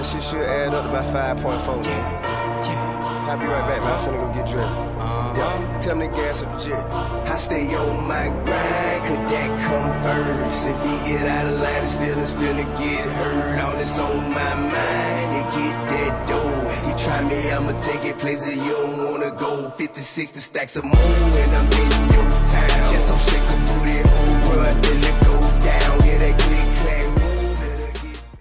shit should add up to about 5.4, man. I'll be right back, man. I'm finna go get dressed. Yeah, tell me the gas up the jet. I stay on my grind, could that come first? If he get out of line, his feelings finna get hurt. All this on my mind, it get that dough. He try me, I'ma take it places you don't wanna go. 50, 60 stacks of more, and I'm in your town. Just some shake a booty hole, bro, then it go down. Yeah, that click clack.